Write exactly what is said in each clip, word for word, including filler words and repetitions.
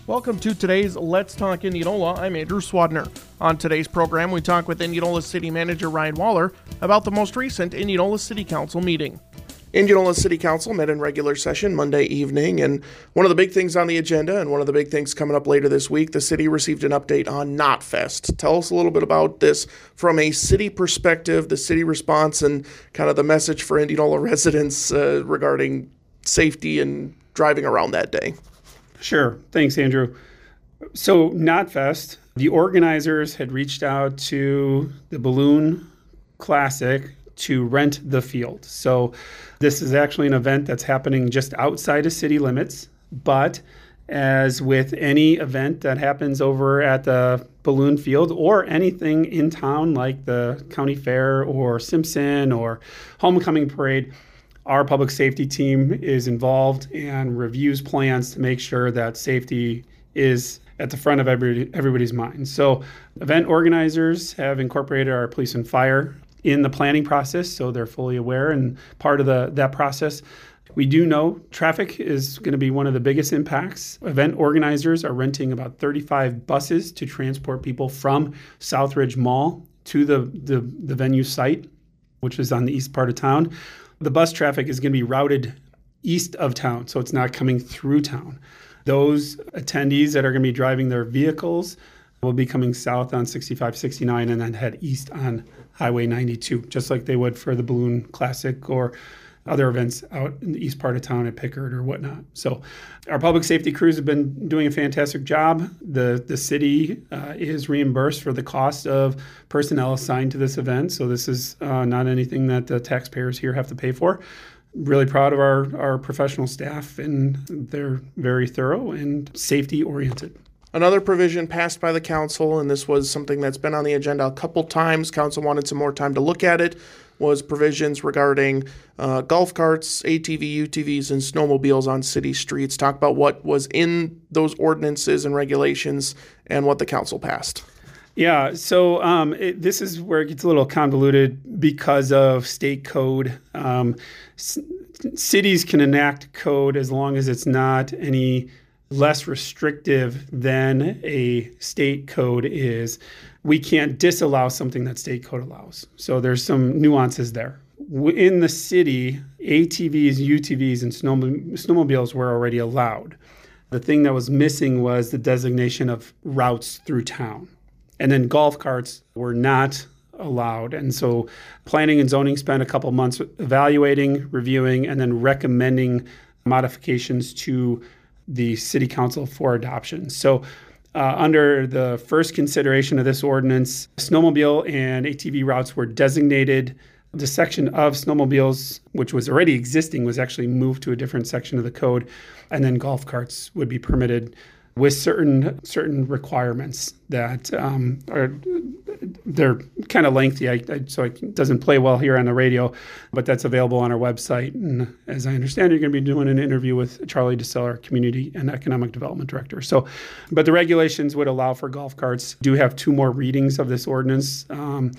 Welcome to today's Let's Talk Indianola. I'm Andrew Swadner. On today's program, we talk with Indianola City Manager Ryan Waller about the most recent Indianola City Council meeting. Indianola City Council met in regular session Monday evening, and one of the big things on the agenda and one of the big things coming up later this week, the city received an update on Knotfest. Tell us a little bit about this from a city perspective, the city response, and kind of the message for Indianola residents uh, regarding safety and driving around that day. Sure. Thanks, Andrew. So Knotfest, the organizers had reached out to the Balloon Classic to rent the field. So this is actually an event that's happening just outside of city limits. But as with any event that happens over at the Balloon Field or anything in town like the county fair or Simpson or homecoming parade, our public safety team is involved and reviews plans to make sure that safety is at the front of every, everybody's mind. So event organizers have incorporated our police and fire in the planning process, so they're fully aware and part of the that process. We do know traffic is going to be one of the biggest impacts. Event organizers are renting about thirty-five buses to transport people from Southridge Mall to the, the, the venue site, which is on the east part of town. The bus traffic is going to be routed east of town, so it's not coming through town. Those attendees that are going to be driving their vehicles will be coming south on sixty-five, sixty-nine and then head east on Highway ninety-two, just like they would for the Balloon Classic or other events out in the east part of town at Pickard or whatnot. So our public safety crews have been doing a fantastic job. The the city uh, is reimbursed for the cost of personnel assigned to this event. So this is uh, not anything that the taxpayers here have to pay for. Really proud of our, our professional staff, and they're very thorough and safety oriented. Another provision passed by the council, and this was something that's been on the agenda a couple times, council wanted some more time to look at it, was provisions regarding uh, golf carts, A T V, U T Vs, and snowmobiles on city streets. Talk about what was in those ordinances and regulations and what the council passed. Yeah, so um, it, this is where it gets a little convoluted because of state code. Um, c- cities can enact code as long as it's not any less restrictive than a state code is. We can't disallow something that state code allows. So there's some nuances there. In the city, A T Vs, U T Vs, and snowmo- snowmobiles were already allowed. The thing that was missing was the designation of routes through town. And then golf carts were not allowed. And so planning and zoning spent a couple months evaluating, reviewing, and then recommending modifications to the city council for adoption. So uh, under the first consideration of this ordinance, snowmobile and A T V routes were designated. The section of snowmobiles, which was already existing, was actually moved to a different section of the code. And then golf carts would be permitted with certain certain requirements that um, are they're kind of lengthy, I, I, so it doesn't play well here on the radio, but that's available on our website. And as I understand, you're going to be doing an interview with Charlie DeSeller, Community and Economic Development Director. So, but the regulations would allow for golf carts. Do have two more readings of this ordinance. Um,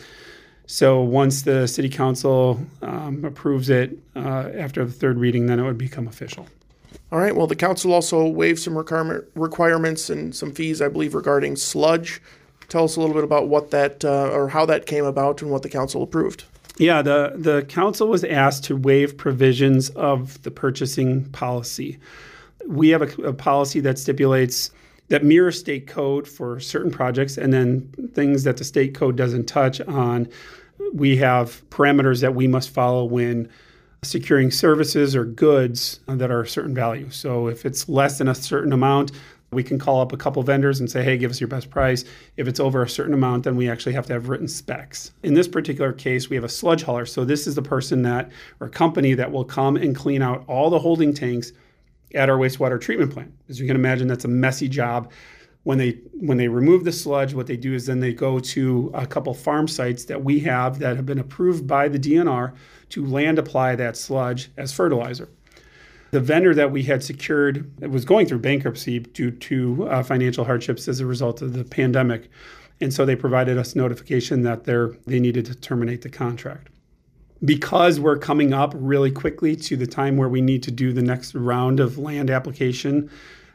so once the City Council um, approves it uh, after the third reading, then it would become official. All right. Well, the council also waived some requirement, requirements and some fees, I believe, regarding sludge. Tell us a little bit about what that uh, or how that came about and what the council approved. Yeah, the, the council was asked to waive provisions of the purchasing policy. We have a, a policy that stipulates that mirrors state code for certain projects, and then things that the state code doesn't touch on. We have parameters that we must follow when securing services or goods that are a certain value. So if it's less than a certain amount, we can call up a couple vendors and say, hey, give us your best price. If it's over a certain amount, then we actually have to have written specs. In this particular case, we have a sludge hauler. So this is the person that, or company that will come and clean out all the holding tanks at our wastewater treatment plant. As you can imagine, that's a messy job. When they when they remove the sludge, what they do is then they go to a couple farm sites that we have that have been approved by the D N R to land apply that sludge as fertilizer. The vendor that we had secured was going through bankruptcy due to uh, financial hardships as a result of the pandemic. And so they provided us notification that they're, they needed to terminate the contract. Because we're coming up really quickly to the time where we need to do the next round of land application,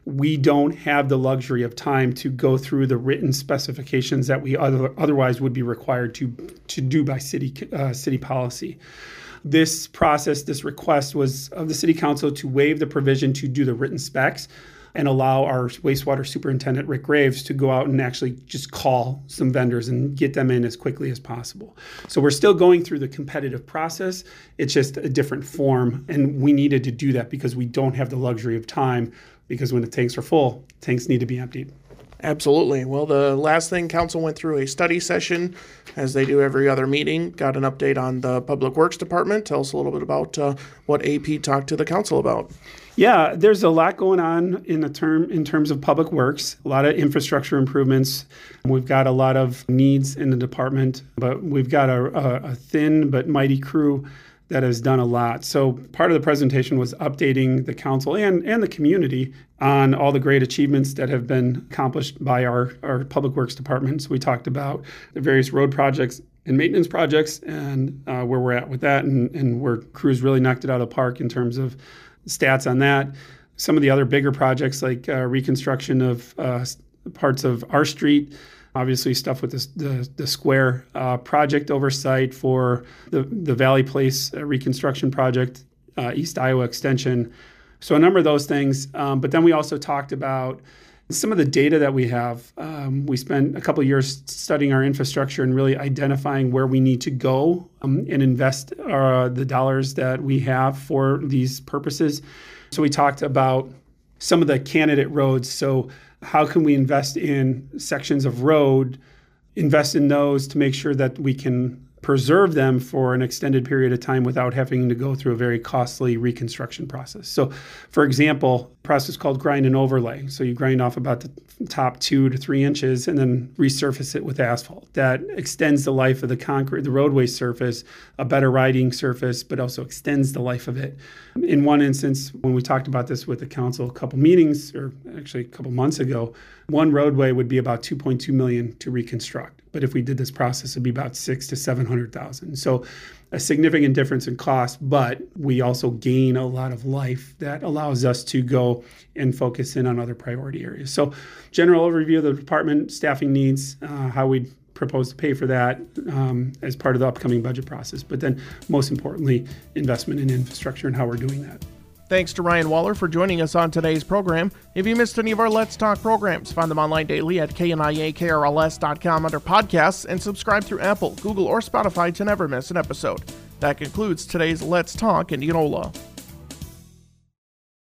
we don't have the luxury of time to go through the written specifications that we other, otherwise would be required to, to do by city, uh, city policy. This process, this request was of the City Council to waive the provision to do the written specs and allow our wastewater superintendent, Rick Graves, to go out and actually just call some vendors and get them in as quickly as possible. So we're still going through the competitive process. It's just a different form, and we needed to do that because we don't have the luxury of time, because when the tanks are full, tanks need to be emptied. Absolutely. Well, the last thing, council went through a study session, as they do every other meeting, got an update on the Public Works Department. Tell us a little bit about uh, what A P talked to the council about. Yeah, there's a lot going on in the term in terms of public works, a lot of infrastructure improvements. We've got a lot of needs in the department, but we've got a, a, a thin but mighty crew that has done a lot. So part of the presentation was updating the council and, and the community on all the great achievements that have been accomplished by our, our public works departments. We talked about the various road projects and maintenance projects and uh, where we're at with that, and, and where crews really knocked it out of the park in terms of stats on that. Some of the other bigger projects like uh, reconstruction of uh, parts of our street, obviously stuff with this, the the square uh, project oversight for the, the Valley Place uh, reconstruction project, uh, East Iowa Extension. So a number of those things. Um, but then we also talked about some of the data that we have. Um, we spent a couple of years studying our infrastructure and really identifying where we need to go um, and invest uh, the dollars that we have for these purposes. So we talked about some of the candidate roads. So how can we invest in sections of road, invest in those to make sure that we can preserve them for an extended period of time without having to go through a very costly reconstruction process. So, for example, a process called grind and overlay. So you grind off about the top two to three inches and then resurface it with asphalt. That extends the life of the concrete, the roadway surface, a better riding surface, but also extends the life of it. In one instance, when we talked about this with the council a couple meetings, or actually a couple months ago, one roadway would be about two point two million dollars to reconstruct. But if we did this process, it'd be about six to seven hundred thousand. So a significant difference in cost, but we also gain a lot of life that allows us to go and focus in on other priority areas. So general overview of the department, staffing needs, uh, how we propose to pay for that um, as part of the upcoming budget process. But then most importantly, investment in infrastructure and how we're doing that. Thanks to Ryan Waller for joining us on today's program. If you missed any of our Let's Talk programs, find them online daily at K N I A K R L S dot com under podcasts, and subscribe through Apple, Google, or Spotify to never miss an episode. That concludes today's Let's Talk Indianola.